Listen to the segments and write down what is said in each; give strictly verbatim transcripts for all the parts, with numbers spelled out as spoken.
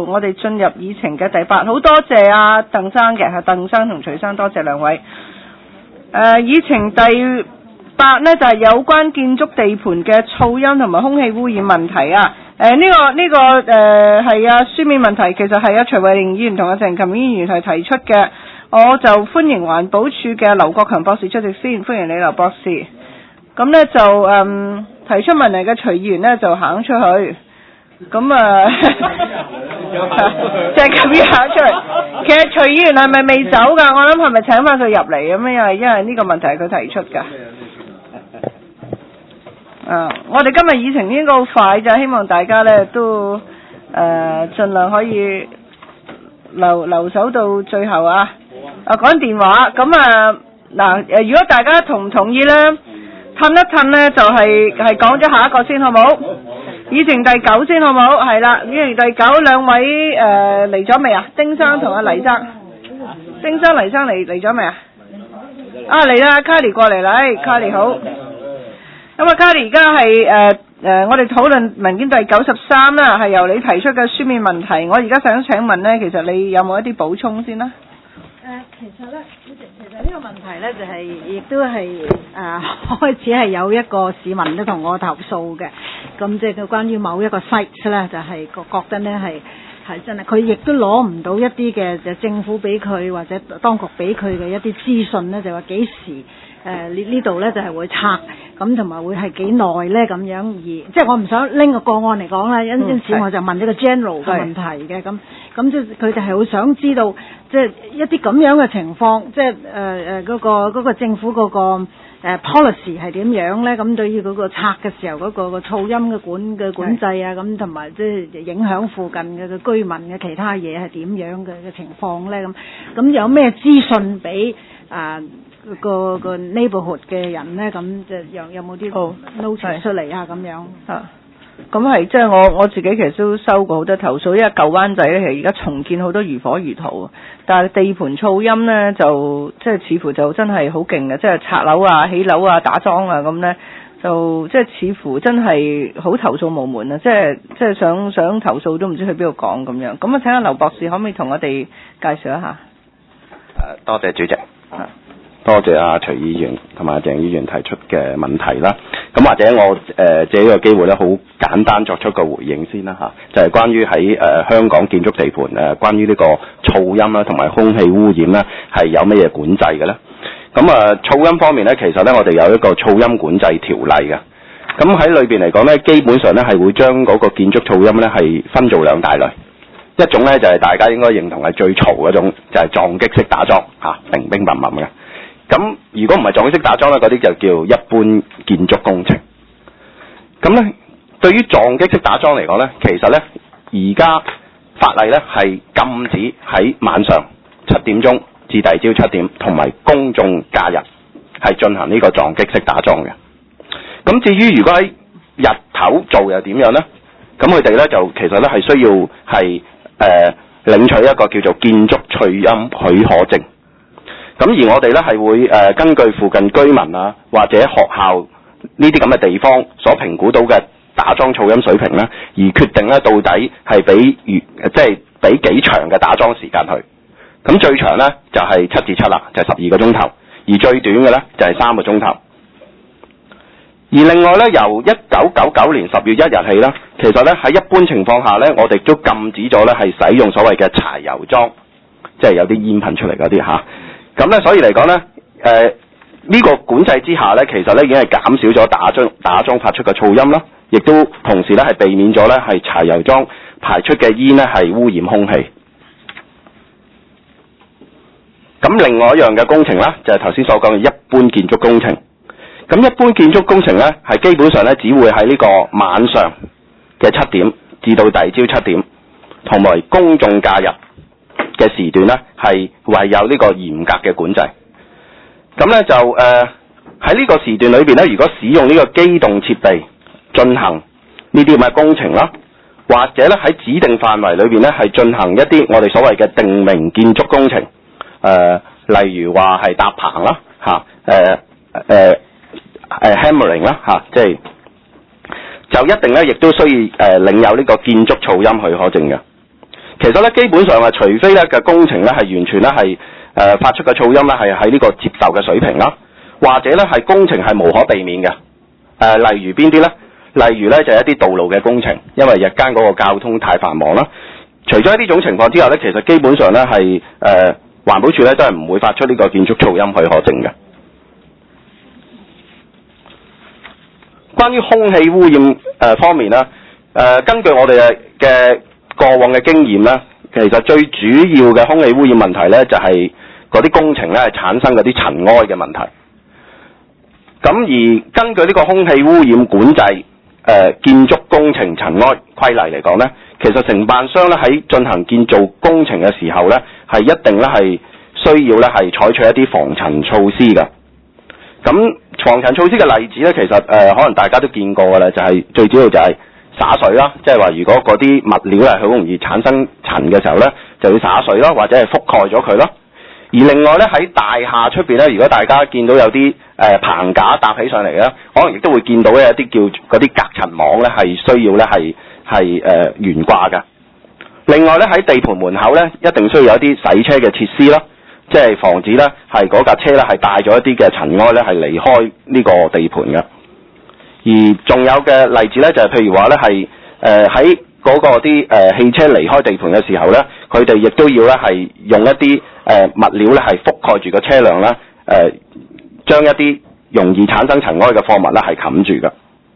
我哋進入議程嘅第八，好多謝啊鄧生嘅，係鄧生同徐生，多謝兩位。誒、呃，議程第八呢，就係、是、有關建築地盤嘅噪音同埋空氣污染問題啊。誒、呃，呢、這個呢、這個誒係啊書面問題，其實係啊徐慧玲議員同阿鄭琴議員係提出嘅，我就歡迎環保署嘅劉國強博士出席先，歡迎你劉博士。咁呢，就誒、嗯、提出問題嘅徐議員呢，就行出去。咁啊，就係咁樣行出嚟。其實徐議員係咪未走㗎？我諗係咪請翻佢入嚟咁樣？因為因為呢個問題係佢提出㗎。啊，我哋今日議程應該好快，就希望大家咧都誒、呃、盡量可以留留守到最後啊。啊，講電話咁啊嗱誒，如果大家同唔同意咧，褪一褪咧就係係講咗下一個先好冇？議程第九先好冇？係啦，議程第九兩位誒嚟咗未啊？丁生同阿黎生，丁生黎生嚟嚟咗未啊？啊嚟啦，卡莉過嚟啦，誒卡莉好。咁啊，卡莉而家係誒誒，我哋討論文件第九十三啦，係由你提出嘅書面問題。我而家想請問咧，其實你有冇一啲補充先啦？ 誒、呃，其實咧，其實其實呢個問題咧，就係、是、亦都係誒、呃、開始係有一個市民都同我投訴嘅，咁即係關於某一個 site 咧，就係、是、覺覺得咧係係真係，佢亦都攞唔到一啲嘅就政府俾佢或者當局俾佢嘅一啲資訊咧，就話幾時誒呢呢度咧就係會拆，咁同埋會係幾耐咧咁樣，而即係我唔想拎個個案嚟講啦，因因此我就問呢個 general 嘅問題嘅，咁咁即係佢哋係好想知道即係一啲咁樣嘅情況，即係誒誒嗰個嗰、嗰個政府嗰、嗰個誒、呃、policy 係點樣咧？咁對於嗰個拆嘅時候嗰、嗰個、嗰個噪音嘅管嘅管制啊，咁同埋即係影響附近嘅嘅居民嘅其他嘢係點樣嘅嘅情況咧？咁咁有咩資訊俾啊？個個 neighborhood 嘅人咧，咁就有有冇啲 note 出嚟啊？咁樣啊，咁係即係我我自己其實都收過好多投訴，因為舊灣仔咧其實而家重建好多如火如荼，但係地盤噪音咧就即係似乎就真係好勁嘅，即係拆樓啊、起樓啊、打樁啊咁咧，就即係似乎真係好投訴無門啊！即係即係想想投訴都唔知去邊度講咁樣。咁啊，請阿劉博士可唔可以同我哋介紹一下？ 誒，多謝主席。啊多謝阿徐議員同埋鄭議員提出嘅問題啦。咁或者我誒、呃、借呢個機會咧，好簡單作出個回應先啦嚇，就係、是、關於喺誒、呃、香港建築地盤誒、呃，關於呢個噪音啦同埋空氣污染咧，係有乜嘢管制嘅咧？咁啊、呃、噪音方面咧，其實咧我哋有一個噪音管制條例嘅。咁喺裏邊嚟講咧，基本上咧係會將嗰個建築噪音咧係分做兩大類。一種咧就係、是、大家應該認同係最嘈嗰種，就係、是、撞擊式打樁嚇，乒乒乓乓嘅。咁如果唔係撞擊式打樁咧，嗰啲就叫一般建築工程。咁咧，對於撞擊式打樁嚟講咧，其實咧而家法例咧係禁止喺晚上七點鐘至第二朝七點，同埋公眾假日係進行呢個撞擊式打樁嘅。咁至於如果喺日頭做又點樣咧？咁佢哋咧就其實咧係需要係誒、呃、領取一個叫做建築噪音許可證。咁而我哋咧係會誒、呃、根據附近居民啊或者學校呢啲咁嘅地方所評估到嘅打樁噪音水平咧，而決定咧到底係俾月即係俾幾長嘅打樁時間去。咁最長咧就係、是、七至七啦，就係十二個鐘頭，而最短嘅咧就係、是、三個鐘頭。而另外咧，由一九九九年十月一日起咧，其實咧喺一般情況下咧，我哋都禁止咗咧係使用所謂嘅柴油樁，即係有啲煙噴出嚟嗰啲嚇。咁咧，所以嚟講咧，誒、呃、呢、這個管制之下咧，其實咧已經係減少咗打樁打樁發出嘅噪音啦，亦都同時咧係避免咗咧係柴油樁排出嘅煙咧係污染空氣。咁另外一樣嘅工程啦，就係頭先所講嘅一般建築工程。咁一般建築工程咧，係基本上咧只會喺呢個晚上嘅七點至到第二朝七點，同埋公眾假日嘅時段咧，係唯有呢個嚴格嘅管制。咁咧就誒喺呢個時段裏邊咧，如果使用呢個機動設備進行呢啲咁嘅工程啦，或者咧喺指定範圍裏邊咧係進行一啲我哋所謂嘅定名建築工程，誒、呃、例如話係搭棚啦，嚇誒誒誒 hammering 啦，嚇，即係就一定咧，亦都需要誒、呃、領有呢個建築噪音許可證嘅。 其實咧基本上啊，除非咧嘅工程咧係完全咧係誒發出嘅噪音咧係喺呢個接受嘅水平啦，或者咧係工程係無可避免嘅。誒、呃，例如邊啲咧？例如咧就係、一啲道路嘅工程，因為日間嗰個交通太繁忙啦。除咗呢種情況之下咧，其實基本上咧係誒環保署咧都係唔會發出呢個建築噪音許可證嘅。關於空氣污染誒、呃、方面咧，誒、呃、根據我哋嘅嘅過往嘅經驗咧，其實最主要嘅空氣污染問題咧就係嗰啲工程咧係產生嗰啲塵埃嘅問題。咁而根據呢個空氣污染管制誒、呃、建築工程塵埃規例嚟講咧，其實承辦商咧喺進行建造工程嘅時候咧，係一定咧係需要咧係採取一啲防塵措施嘅。咁防塵措施嘅例子咧，其實誒、呃、可能大家都見過㗎啦，就係、是、最主要就係灑水啦，即係話如果嗰啲物料係好容易產生塵嘅時候咧，就要灑水啦，或者係覆蓋咗佢咯。而另外咧喺大廈出邊咧，如果大家見到有啲誒、呃、棚架搭起上嚟咧，可能亦都會見到咧一啲叫嗰啲隔塵網咧係需要咧係係誒懸掛嘅。另外咧喺地盤門口咧，一定需要有一啲洗車嘅設施啦。即係防止咧，係嗰架車咧係帶咗一啲嘅塵埃咧，係離開呢個地盤嘅。而仲有嘅例子咧，就係、是、譬如話咧，係誒喺嗰個啲誒、呃、汽車離開地盤嘅時候咧，佢哋亦都要咧係用一啲誒、呃、物料咧係覆蓋住個車輛啦，誒、呃、將一啲容易產生塵埃嘅貨物咧係冚住嘅。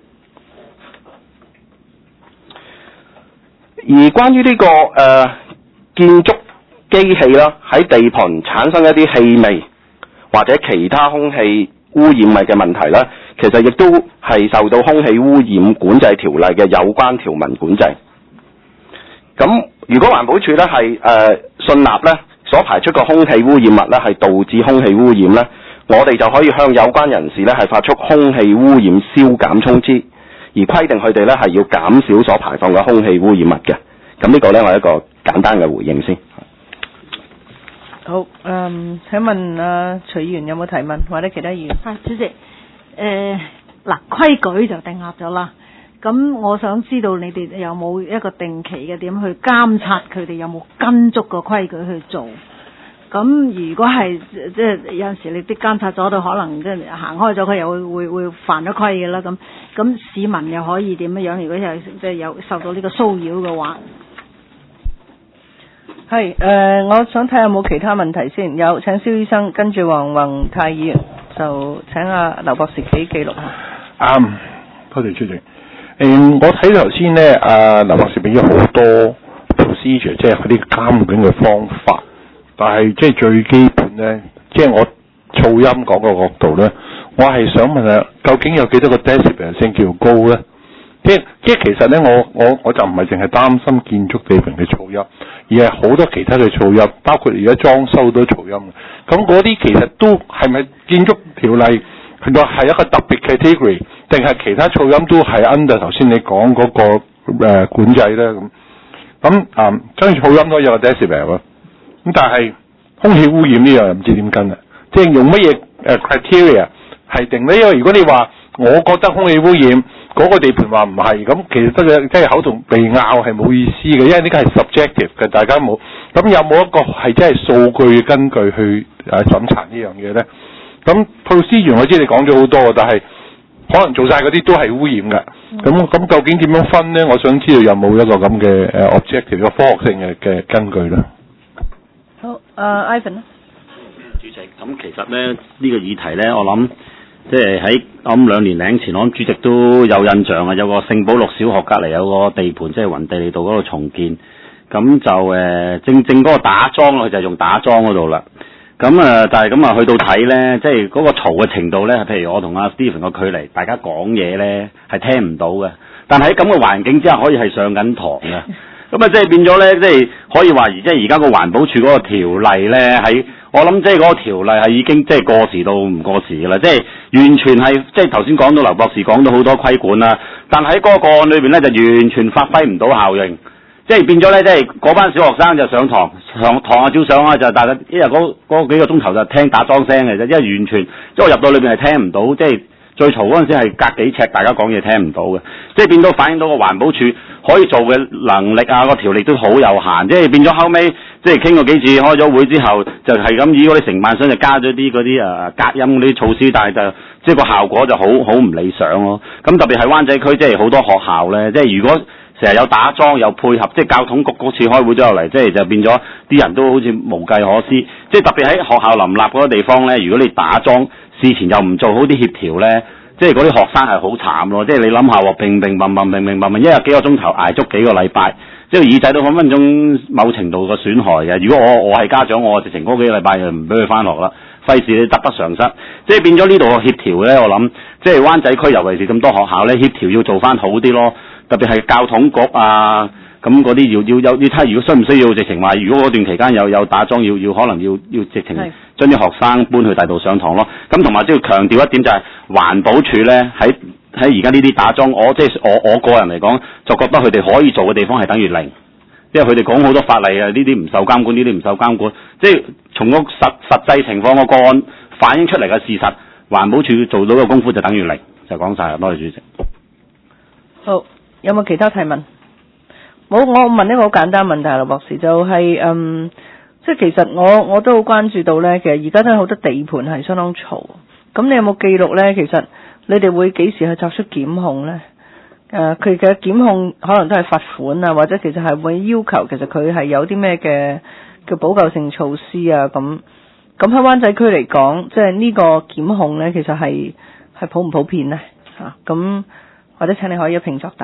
而關於呢、這個誒、呃、建築機器啦，喺地盤產生一啲氣味或者其他空氣污染物嘅問題啦，其實亦都係受到空氣污染管制條例嘅有關條文管制。咁如果環保署咧係誒信納咧所排出嘅空氣污染物咧係導致空氣污染咧，我哋就可以向有關人士咧係發出空氣污染消減通知，而規定佢哋咧係要減少所排放嘅空氣污染物嘅。咁呢個咧我係一個簡單嘅回應先。 好，嗯，請問啊徐議員有冇提問或者其他議員？ 係主席，誒、呃、嗱規矩就定立咗啦。咁我想知道你哋有冇一個定期嘅點去監察佢哋有冇跟足個規矩去做？咁如果係即係有陣時你啲監察咗到可能即係行開咗，佢又會會會犯咗規嘅啦。咁咁市民又可以點樣樣？如果有即係有受到呢個騷擾嘅話？ 係誒、呃，我想睇下有冇其他問題先。有請蕭醫生，跟住黃宏泰議員就請阿劉博士記記錄下。 啱、um,，多謝主席。誒、嗯，我睇頭先咧，阿劉博士俾咗好多 procedure，即係嗰啲監管嘅方法。但係即係最基本咧，即係我噪音嗰個角度咧，我係想問下，究竟有幾多個 decibel 先叫高咧？即係即係其實咧，我我我就唔係淨係擔心建築地盤嘅噪音，而係好多其他嘅噪音，包括而家裝修都噪音。咁嗰啲其實都係咪建築條例佢話係一個特別 category， 定係其他噪音都係 under 頭先你講嗰、那個誒、呃、管制咧？咁咁啊，跟住噪音都有個 decibel 啊。咁但係空氣污染呢樣又唔知點跟啊？即係用乜嘢誒 criteria 係定呢？因為如果你話我覺得空氣污染嗰、那個地盤話唔係，咁其實得嘅即係口同鼻拗係冇意思嘅，因為呢個係 subjective 嘅，大家冇。咁有冇一個係真係數據根據去誒審查呢樣嘢咧？咁 procedure 我知你講咗好多，但係可能做晒嗰啲都係污染嘅。咁咁、嗯、究竟點樣分咧？我想知道有冇一個咁嘅誒 objective 嘅科學性嘅嘅根據咧？ 好，誒、uh, Ivan 咧。 主席，咁其實咧呢、這個議題咧，我諗即係喺我諗兩年零前，我諗主席都有印象啊，有個聖保祿小學隔離有個地盤，即係雲地利道嗰度重建，咁就誒、呃、正正嗰個打樁佢就用打樁嗰度啦。咁啊，但係咁啊去到睇咧，即係嗰個嘈嘅程度咧，譬如我同阿 Stephen 個距離，大家講嘢咧係聽唔到嘅，但係喺咁嘅環境之下，可以係上緊堂嘅。咁啊，即係變咗咧，即係可以話而即係而家個環保署嗰個條例咧，喺我諗即係嗰個條例係已經即係過時到唔過時㗎啦，即係完全係即係頭先講到劉博士講到好多規管啦，但喺嗰個個案裏邊咧就完全發揮唔到效應，即係變咗咧，即係嗰班小學生就上堂上堂啊照上啊，就大家一日嗰嗰幾個鐘頭就聽打樁聲嘅啫，因為完全即係我入到裏邊係聽唔到，即係最嘈嗰陣時係隔幾尺，大家講嘢聽唔到嘅，即係變到反映到個環保署可以做嘅能力啊，個條力都好有限，即係變咗後尾即係傾過幾次，開咗會之後就係咁以嗰啲承辦商就加咗啲嗰啲誒隔音嗰啲措施，但係就即係個效果就好好唔理想咯。咁特別係灣仔區，即係好多學校咧，即係如果成日有打樁有配合，即係交通局嗰次開會咗落嚟，即係就變咗啲人都好似無計可施。即係特別喺學校林立嗰個地方咧，如果你打樁，事前又唔做好啲協調咧，即係嗰啲學生係好慘咯。即係你諗下喎，乒乒乓乓、乒乒乓乓，一日幾個鐘頭捱足幾個禮拜，即係耳仔都分分鐘某程度嘅損害嘅。如果我我係家長，我直情嗰幾個禮拜就唔俾佢翻學啦，費事你得不償失。即係變咗呢度嘅協調咧，我諗即係灣仔區尤其是咁多學校咧，協調要做翻好啲咯。特別係教統局啊，咁嗰啲要要有你睇，如果需唔需要直情話，如果嗰段期間有有打樁，要要可能要要直情將啲學生搬去第度上堂咯。咁同埋即係強調一點就係、是、環保署咧喺喺而家呢啲打樁，我即係、就是、我我個人嚟講，就覺得佢哋可以做嘅地方係等於零，因為佢哋講好多法例啊，呢啲唔受監管，呢啲唔受監管，即係從個實實際情況個個案反映出嚟嘅事實，環保署做到嘅功夫就等於零，就講晒啦。多謝主席。 好。有冇其他提問？冇，我問一個好簡單問題啦，博士就係、是、嗯，即係其實我我都好關注到咧，其實而家都有好多地盤係相當嘈。咁你有冇記錄咧？其實你哋會幾時去作出檢控咧？誒、呃，佢嘅檢控可能都係罰款啊，或者其實係會要求其實佢係有啲咩嘅嘅補救性措施啊？咁咁喺灣仔區嚟講，即係呢個檢控咧，其實係係普唔普遍咧？嚇、啊、咁，或者請你可以一併作答。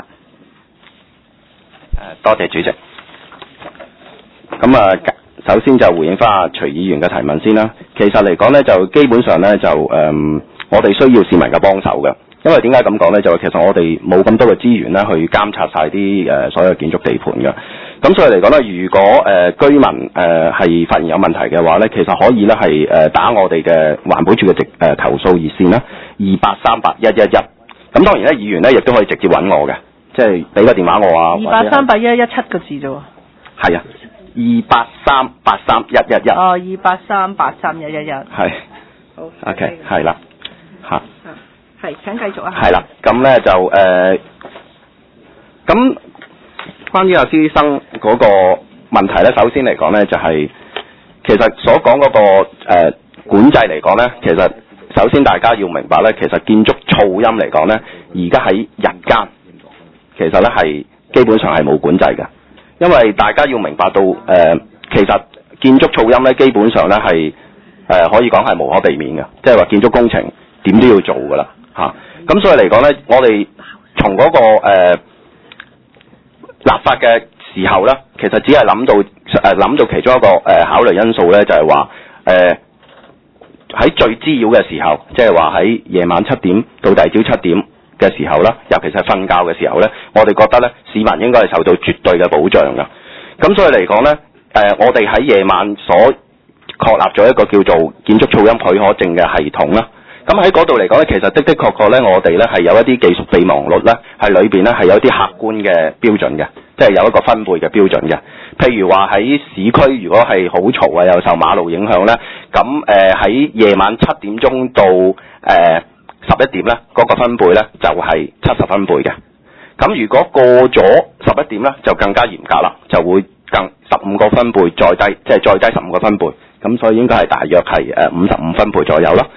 誒，多謝主席。咁啊，首先就回應翻阿徐議員嘅提問先啦。其實嚟講咧，就基本上咧就誒、嗯，我哋需要市民嘅幫手嘅。因為點解咁講咧？就係其實我哋冇咁多嘅資源咧，去監察晒啲誒所有建築地盤嘅。咁所以嚟講咧，如果誒、呃、居民誒係、呃、發現有問題嘅話咧，其實可以咧係誒打我哋嘅環保署嘅直誒投訴熱線啦，二八三八一一一。咁當然咧，議員咧亦都可以直接揾我嘅。即係俾個電話我啊， 二八三八一一七個字啫喎。係啊，二八三八三一一一。哦， 二八三八三一一一。係。好。 OK， 係啦，嚇。 係，請繼續啊。 係啦，咁咧就誒，咁、呃、關於阿施生嗰個問題咧，首先嚟講咧就係、是、其實所講嗰、那個、呃、管制嚟講咧，其實首先大家要明白咧，其實建築噪音嚟講咧，而家喺日間。其實咧係基本上係冇管制嘅，因為大家要明白到誒、呃，其實建築噪音咧基本上咧係誒可以講係無可避免嘅，即係話建築工程點都要做噶啦嚇。咁、啊、所以嚟講咧，我哋從嗰、那個誒、呃、立法嘅時候咧，其實只係諗到誒諗、呃、到其中一個誒、呃、考慮因素咧，就係話誒喺最滋擾嘅時候，即係話喺夜晚七點到第二朝七點嘅時候啦，尤其是係瞓覺嘅時候咧，我哋覺得咧市民應該係受到絕對嘅保障㗎。咁所以嚟講咧，誒、呃、我哋喺夜晚所確立咗一個叫做建築噪音許可證嘅系統啦。咁喺嗰度嚟講咧，其實的的確確咧，我哋咧係有一啲技術備忘錄咧，係裏邊咧係有啲客觀嘅標準嘅，即係有一個分配嘅標準嘅。譬如話喺市區，如果係好嘈啊，又受馬路影響咧，咁誒喺夜晚七點鐘到誒。呃十一點咧，嗰、那個分貝咧就係七十分貝嘅。咁如果過咗十一點咧，就更加嚴格啦，就會更十五個分貝再低，即係再低十五個分貝。咁所以應該係大約係誒五十五分貝左右啦。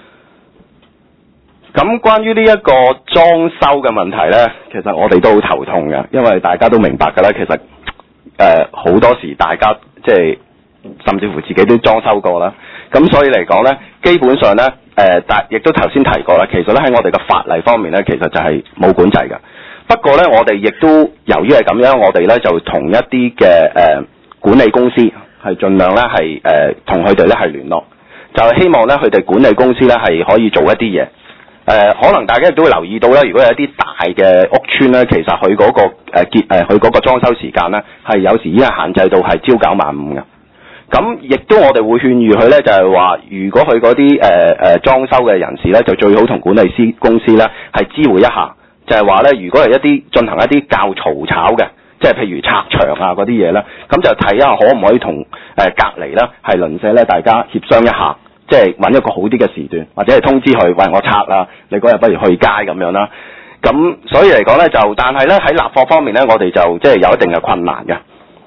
咁關於呢一個裝修嘅問題咧，其實我哋都好頭痛嘅，因為大家都明白㗎啦。其實誒好、呃、多時大家即係甚至乎自己都裝修過啦。咁所以嚟講咧，基本上咧。誒，但亦都頭先提過啦，其實咧喺我哋嘅法例方面咧，其實就係冇管制嘅。不過咧，我哋亦都由於係咁樣，我哋咧就同一啲嘅誒管理公司係盡量咧係誒同佢哋咧係聯絡，就係、是、希望咧佢哋管理公司咧係可以做一啲嘢。誒、呃，可能大家亦都會留意到咧，如果有一啲大嘅屋邨咧，其實佢嗰、那個誒結誒佢嗰個裝修時間咧係有時已經係限制到係朝九晚五嘅。咁亦都我哋會勸喻佢咧，就係話，如果佢嗰啲誒誒裝修嘅人士咧，就最好同管理師公司咧係知會一下，就係話咧，如果係一啲進行一啲較嘈吵嘅，即係譬如拆牆啊嗰啲嘢咧，咁就睇下可唔可以同誒、呃、隔離啦，係鄰舍咧，大家協商一下， 即係揾一個好啲嘅時段，或者係通知佢，喂，我拆啦，你嗰日不如去街咁樣啦。咁所以嚟講咧，就但係咧喺立法方面咧，我哋就即係有一定嘅困難嘅。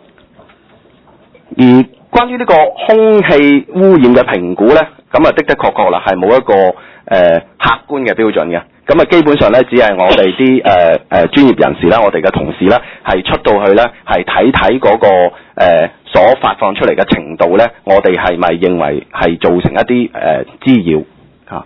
而關於呢個空氣污染嘅評估咧，咁啊的的確確啦，係冇一個誒、呃、客觀嘅標準嘅。咁啊基本上咧，只係我哋啲誒誒專業人士啦，我哋嘅同事咧，係出到去咧，係睇睇嗰個誒、呃、所發放出嚟嘅程度咧，我哋係咪認為係造成一啲誒、呃、滋擾嚇？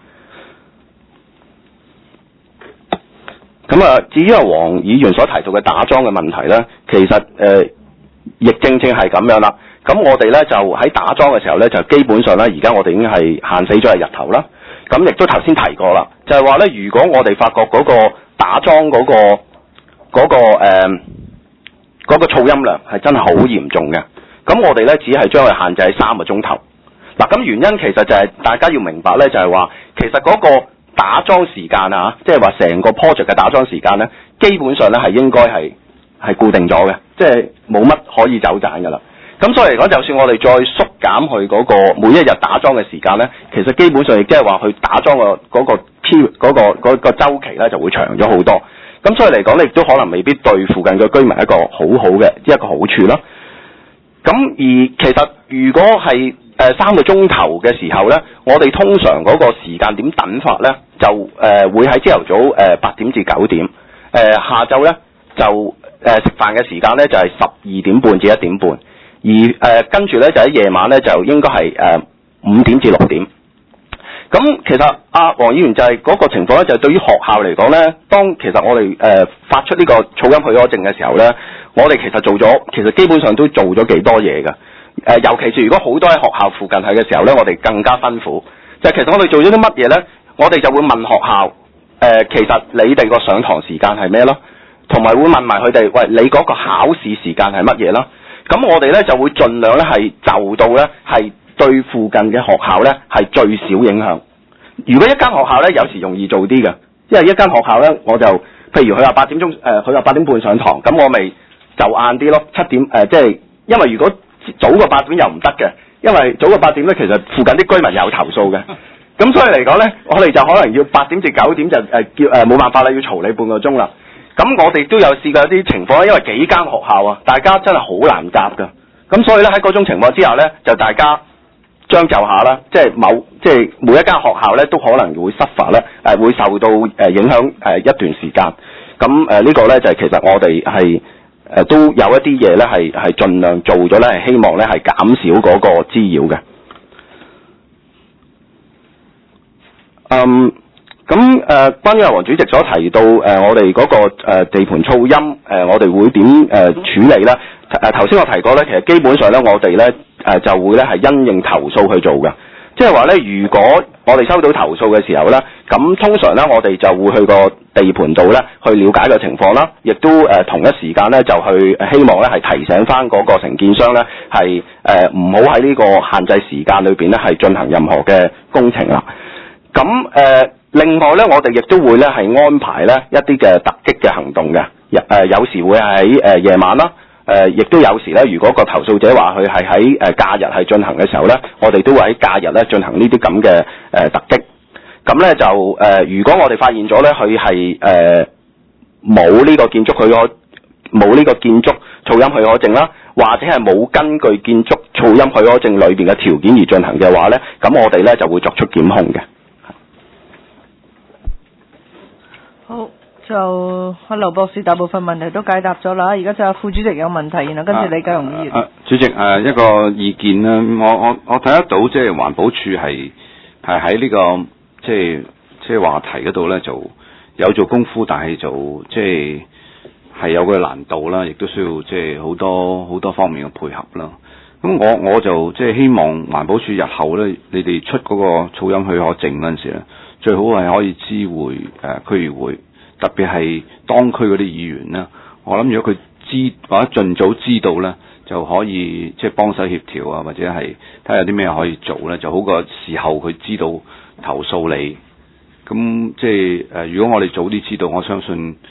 咁啊，至於阿黃議員所提到嘅打樁嘅問題咧，其實誒、呃、亦正正係咁樣啦。咁我哋咧就喺打樁嘅時候咧，就基本上咧，而家我哋已經係限死咗係日頭啦。咁亦都頭先提過啦，就係話咧，如果我哋發覺嗰個打樁嗰、嗰個嗰、嗰個誒嗰、呃嗰個噪音量係真係好嚴重嘅，咁我哋咧只係將佢限制喺三個鐘頭。嗱，咁原因其實就係、係、大家要明白咧，就係話其實嗰個打樁時間啊，即係話成個 project 嘅打樁時間咧，基本上咧係應該係係固定咗嘅，即係冇乜可以走盞㗎啦。咁所以嚟講，就算我哋再縮減去嗰個每一日打樁嘅時間咧，其實基本上亦即係話去打樁個嗰個 period 嗰個嗰個週期咧就會長咗好多。咁所以嚟講咧，亦都可能未必對附近嘅居民一個好好嘅一個好處啦。咁而其實如果係誒三個鐘頭嘅時候咧，我哋通常嗰個時間點等法咧，就誒、呃、會喺朝頭早誒八點至九點，誒、呃、下晝咧就誒食飯嘅時間咧就係十二點半至一點半。而誒、呃、跟住咧就喺夜晚咧就應該係誒五點至六點。咁其實阿、啊、黃議員就係嗰個情況咧，就係、是、對於學校嚟講咧，當其實我哋誒、呃、發出呢個噪音許可證嘅時候咧，我哋其實做咗，其實基本上都做咗幾多嘢㗎。誒、呃、尤其是如果好多喺學校附近係嘅時候咧，我哋更加辛苦。就係、其實我哋做咗啲乜嘢咧？我哋就會問學校誒、呃，其實你哋個上堂時間係咩咯？同埋會問埋佢哋，喂，你嗰個考試時間係乜嘢咯？咁我哋咧就會盡量咧係就到咧係對附近嘅學校咧係最少影響。如果一間學校咧有時容易做啲嘅，因為一間學校咧我就譬如佢話八點鐘誒，佢話八點半上堂，咁我咪就晏啲咯，七點誒，即、呃、係、就是、因為如果早過八點又唔得嘅，因為早過八點咧其實附近啲居民有投訴嘅，咁所以嚟講咧，我哋就可能要八點至九點就誒、呃、叫誒冇、呃、辦法啦，要嘈你半個鐘啦。咁我哋都有試過一啲情況，因為幾間學校啊，大家真係好難夾㗎。咁所以咧喺嗰種情況之下咧，就大家將就下啦，即係某即係每一間學校咧都可能會 suffer 咧，誒會受到誒影響誒一段時間。咁誒呢個咧就係其實我哋係誒都有一啲嘢咧係係盡量做咗咧，係希望咧係減少嗰個滋擾嘅。嗯。咁誒、呃，關於阿黃主席所提到誒、呃，我哋嗰、那個、呃、地盤噪音誒、呃，我哋會點誒、呃、處理咧？誒頭先我提過咧，其實基本上咧，我哋咧誒就會咧係因應投訴去做嘅。即係話咧，如果我哋收到投訴嘅時候咧，咁通常咧我哋就會去個地盤度咧去了解個情況啦，亦都誒、呃、同一時間咧就去希望咧係提醒翻嗰個承建商咧係誒唔好喺呢個限制時間裏邊咧係進行任何嘅工程啦。咁誒。呃另外咧，我哋亦都會咧係安排咧一啲嘅突擊嘅行動嘅，誒、呃、有時會喺誒、呃、夜晚啦，誒、呃、亦都有時咧，如果個投訴者話佢係喺誒假日係進行嘅時候咧，我哋都會喺假日咧進行呢啲咁嘅誒突擊。咁咧就誒、呃，如果我哋發現咗咧佢係誒冇呢個建築許可冇呢個建築噪音許可證啦，或者係冇根據建築噪音許可證裏邊嘅條件而進行嘅話咧，咁我哋咧就會作出檢控嘅。 好，就阿劉博士大部分問題都解答咗啦，而家就副主席有問題，然後跟住李家榮議員。 啊啊、主席誒、啊、一個意見啦，我我我睇得到即係環保署係係喺呢個即係即係話題嗰度咧，就有做功夫，但係就即係係有個難度啦，亦都需要即係好多好多方面嘅配合啦。咁我我就即係希望環保署日後咧，你哋出嗰個噪音許可證嗰陣時咧，最好係可以知會誒、呃、區議會，特別係當區嗰啲議員啦。我諗如果佢知或者盡早知道咧，就可以即係幫手協調啊，或者係睇下有啲咩可以做咧，就好過事後佢知道投訴你。咁即係誒、呃，如果我哋早啲知道，我相信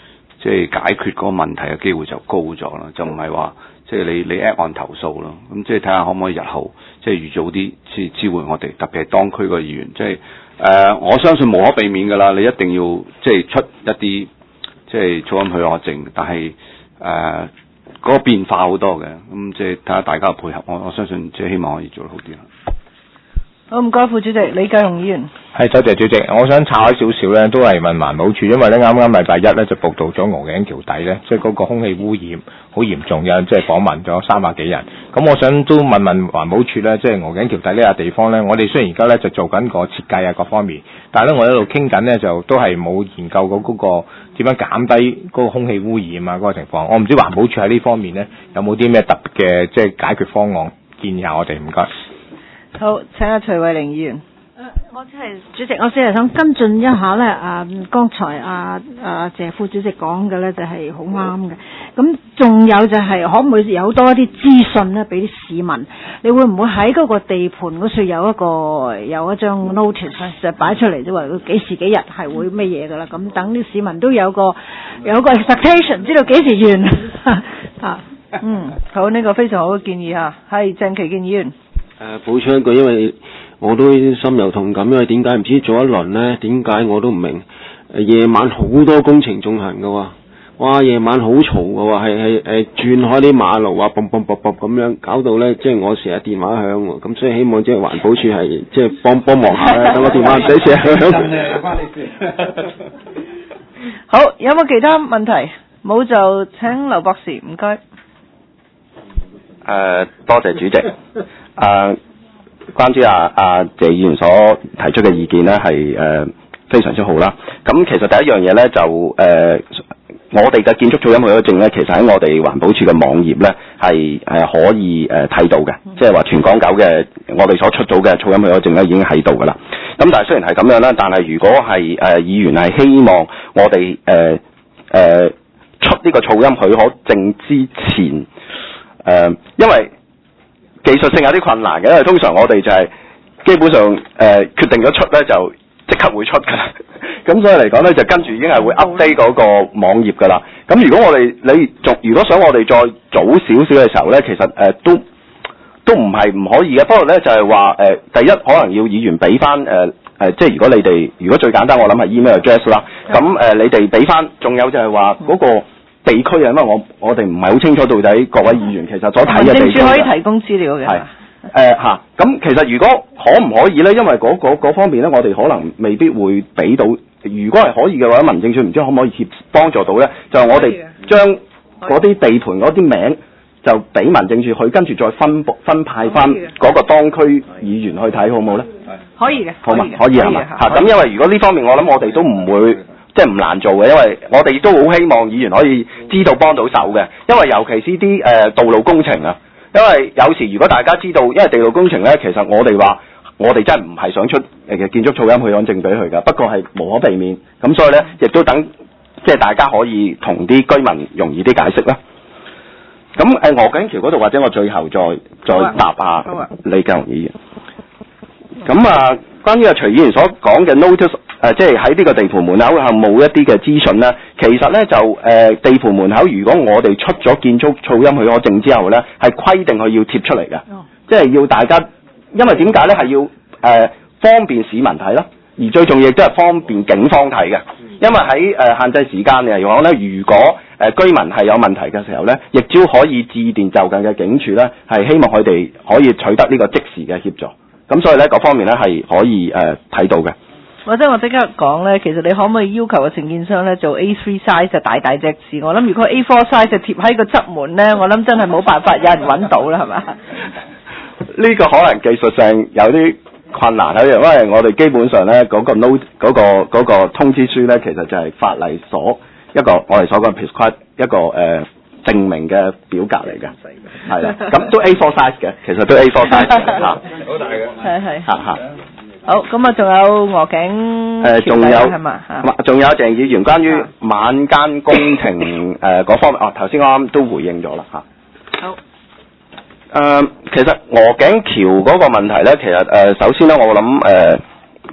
即係解決嗰個問題嘅機會就高咗啦，就唔係話即係你你 act on 投訴咯，咁即係睇下可唔可以日後即係預早啲支支援我哋，特別係當區個議員，即係誒、呃、我相信無可避免㗎啦，你一定要即係出一啲即係噪音許可證，但係誒嗰個變化好多嘅，咁即係睇下大家嘅配合，我我相信即係希望可以做得好啲啦。 好，唔該，副主席李繼雄議員。 係，多謝主席。我想岔開少少咧，都係問環保署，因為咧啱啱禮拜一咧就報道咗鵝頸橋底咧，即係嗰個空氣污染好嚴重嘅，即係訪問咗三百幾人。咁我想都問問環保署咧，即係鵝頸橋底呢個地方咧，我哋雖然而家咧就做緊個設計啊各方面，但係咧我一路傾緊咧就都係冇研究過嗰個點樣減低嗰個空氣污染啊嗰個情況。我唔知環保署喺呢方面咧有冇啲咩特別嘅即係解決方案建議下我哋，唔該。 好，請阿徐慧玲議員。 誒，我只係主席，我只係想跟進一下咧。啊，剛才啊啊謝副主席講嘅咧就係好啱嘅。咁仲有就係可唔可以有多啲資訊咧，俾啲市民？你會唔會喺嗰個地盤嗰處有一個有一張 notice 咧，就擺出嚟，即係話幾時幾日係會乜嘢㗎啦？咁等啲市民都有個有個 expectation，知道幾時完啊？ 嗯，好，呢、這個非常好嘅建議嚇。係鄭其健議員。 誒、呃、補充一句，因為我都心有同感，因為點解唔知做一輪呢？點解我都唔明？誒、呃、夜晚好多工程進行嘅喎，哇！夜晚好嘈嘅喎，係係誒轉開啲馬路啊，嘣嘣嘣嘣咁樣，搞到咧即係我成日電話響喎，咁所以希望即係環保署係即係幫幫忙下啦，等我電話唔使成日響。 好，有冇其他問題？冇就請劉博士，唔該。 誒、呃，多謝主席。誒、呃，關於阿阿謝議員所提出嘅意見呢，係誒、呃、非常之好啦。咁其實第一樣嘢呢，就誒、呃，我哋嘅建築噪音許可證呢，其實喺我哋環保署嘅網頁呢，係係可以誒睇、呃、到嘅，即係話全港九嘅我哋所出到嘅噪音許可證呢已經喺度噶啦。咁但係雖然係咁樣啦，但係如果係誒、呃、議員係希望我哋誒誒出呢個噪音許可證之前，誒、呃，因為技術性有啲困難嘅，因為通常我哋就係基本上誒、呃、決定咗出咧，就即刻會出㗎啦。咁所以嚟講咧，就跟住已經係會 update 嗰個網頁㗎啦。咁如果我哋你仲如果想我哋再早少少嘅時候咧，其實誒、呃、都都唔係唔可以嘅。不過咧就係話誒，第一可能要議員俾翻誒誒，即係如果你哋如果最簡單，我諗係 email address 啦。咁誒、呃、你哋俾翻，仲有就係話嗰個地區啊，因為我我哋唔係好清楚到底各位議員其實所睇嘅地區。政署可以提供資料嘅。係誒嚇，咁、呃、其實如果可唔可以咧？因為嗰、嗰個方面咧，我哋可能未必會俾到。如果係可以嘅話，民政署唔知可唔可以協幫助到咧？就係、我哋將嗰啲地盤嗰啲名就俾民政署去，跟住再分分派翻嗰個當區議員去睇，好唔好咧？ 可以嘅， 好嘛？可以係嘛？嚇咁，因為如果呢方面我諗我哋都唔會。即係唔難做嘅，因為我哋都好希望議員可以知道幫到手嘅，因為尤其是啲誒、呃、道路工程啊，因為有時如果大家知道，因為地路工程咧，其實我哋話我哋真係唔係想出誒嘅建築噪音許可證俾佢㗎，不過係無可避免，咁所以咧亦都等即係大家可以同啲居民容易啲解釋啦。咁誒鵝頸橋嗰度，或者我最後再再答下李繼雄議員。咁啊，關於阿徐議員所講嘅 notice。誒、呃，即係喺呢個地盤門口係冇一啲嘅資訊咧。其實咧就誒、呃、地盤門口，如果我哋出咗建築噪音許可證之後咧，係規定佢要貼出嚟嘅，哦、即係要大家，因為點解咧係要誒、呃、方便市民睇啦，而最重要亦都係方便警方睇嘅。因為喺誒、呃、限制時間嚟講咧，如果誒、呃、居民係有問題嘅時候咧，亦都可以致電就近嘅警署咧，係希望佢哋可以取得呢個即時嘅協助。咁所以咧，嗰方面咧係可以誒睇、呃、到嘅。 或者我即刻講咧，其實你可唔可以要求個承建商咧做 A 三 size 就大大隻字？我諗如果 A 四 size 就貼喺個側門咧，我諗真係冇辦法有人揾到啦，係嘛？呢個可能技術上有啲困難喺度，因為我哋基本上咧嗰、嗰個 note 嗰、嗰個嗰個通知書咧，其實就係法例所一個我哋所講 prescribe 一個誒、呃、證明嘅表格嚟嘅，係啦，咁都 A 四 size 嘅，其實都 A 四 size 嘅嚇，好大嘅，係係嚇嚇。好，咁啊，仲有鵝頸誒，仲有係嘛？仲有鄭議員關於晚間工程誒嗰、呃、方面，哦，頭先我啱都回應咗啦嚇。好。誒、呃，其實鵝頸橋嗰個問題咧，其實誒、呃，首先咧，我諗誒、呃，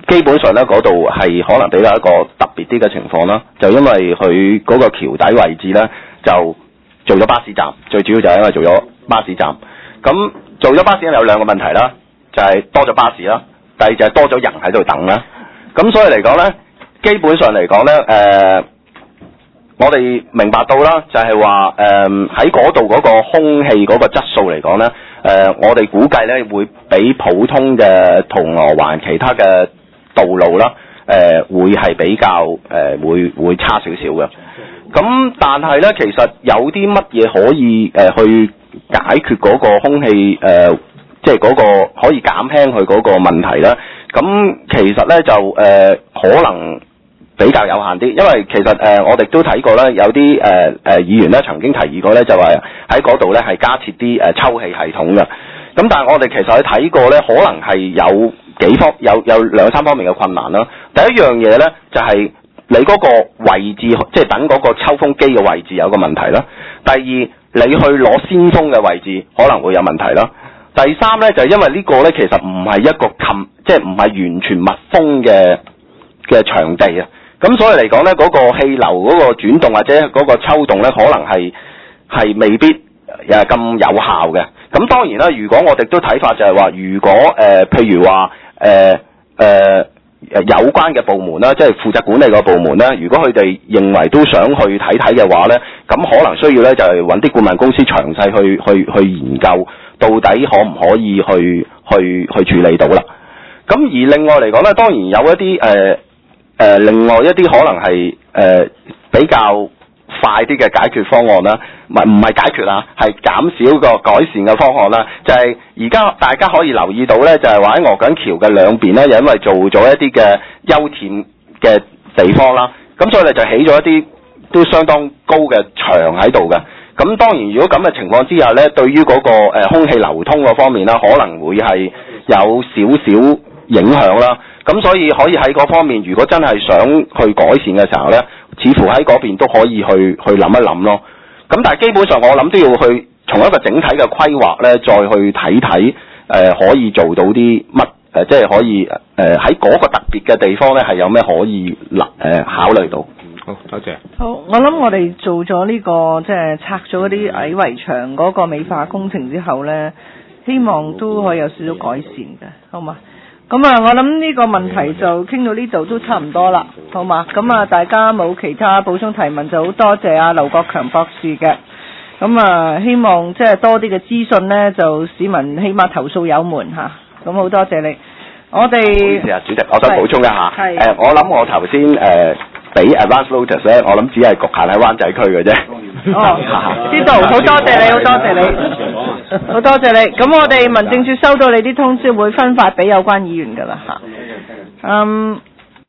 基本上咧嗰度係可能比較一個特別啲嘅情況啦，就因為佢嗰個橋底位置咧就做咗巴士站，最主要就係因為做咗巴士站。咁做咗巴士站有兩個問題啦，就係、是、多咗巴士啦，第二就係多咗人喺度等啦。咁所以嚟講咧，基本上嚟講咧，誒、呃，我哋明白到啦，就係話誒喺嗰度嗰個空氣嗰個質素嚟講咧，誒、呃，我哋估計咧會比普通嘅銅鑼灣其他嘅道路啦，誒、呃、會係比較誒、呃、會會差少少嘅。咁但係咧，其實有啲乜嘢可以誒、呃、去解決嗰個空氣誒，即係嗰個可以減輕佢嗰個問題咧？咁其實咧就誒、呃、可能比較有限啲，因為其實誒、呃、我哋都睇過咧，有啲誒誒議員咧曾經提議過咧，就話喺嗰度咧係加設啲誒抽氣系統嘅。咁但係我哋其實去睇過咧，可能係有幾方有有兩三方面嘅困難啦。第一樣嘢咧就係、是、你嗰個位置，即係等嗰個抽風機嘅位置有個問題啦。第二，你去攞先鋒嘅位置可能會有問題啦。第三咧就係、是、因為呢個咧其實唔係一個冚，即係唔係完全密封嘅嘅場地啊。咁所以嚟講咧，嗰、那個氣流嗰個轉動或者嗰個抽動咧，可能係係未必誒咁有效嘅。咁當然啦，如果我哋都睇法就係話，如果誒、呃、譬如話誒誒有關嘅部門啦，即係負責管理個部門咧，如果佢哋認為都想去睇睇嘅話咧，咁可能需要咧就係揾啲顧問公司詳細去去去研究，到底可唔可以去去去處理到啦。咁而另外嚟講咧，當然有一啲誒誒另外一啲可能係誒、呃、比較快啲嘅解決方案啦，唔係唔係解決啦，係減少個改善嘅方案啦。就係而家大家可以留意到咧，就係話喺鵝頸橋嘅兩邊咧，因為做咗一啲嘅休憩嘅地方啦，咁所以咧就起咗一啲都相當高嘅牆喺度嘅。咁當然，如果咁嘅情況之下咧，對於嗰、那個、呃、空氣流通嗰方面啦，可能會係有少少影響啦。咁所以可以喺嗰方面，如果真係想去改善嘅時候咧，似乎喺嗰邊都可以去去諗一諗咯。咁但係基本上我諗都要去從一個整體嘅規劃咧，再去睇睇誒可以做到啲乜誒，即係可以誒喺嗰個特別嘅地方咧，係有咩可以嗱誒、呃、考慮到。 好，多謝。 好，我諗我哋做咗呢、這個即係拆咗嗰啲矮圍牆嗰個美化工程之後咧，希望都可以有少少改善嘅，好嘛？咁啊，我諗呢個問題就傾到呢度都差唔多啦，好嘛？咁啊，大家冇其他補充提問，就好多謝阿劉國強博士嘅。咁啊，希望即係多啲嘅資訊呢，就市民起碼投訴有門嚇。咁好多謝你。我哋唔好意思啊，主席，我想補充一下。係。誒、呃，我諗我頭先誒俾 advance notice 咧，我諗只係局限喺灣仔區嘅啫。哦，知道，好多謝你，好多謝你，好多謝你。咁我哋民政處收到你啲通知，會分發俾有關議員㗎啦嚇。嗯。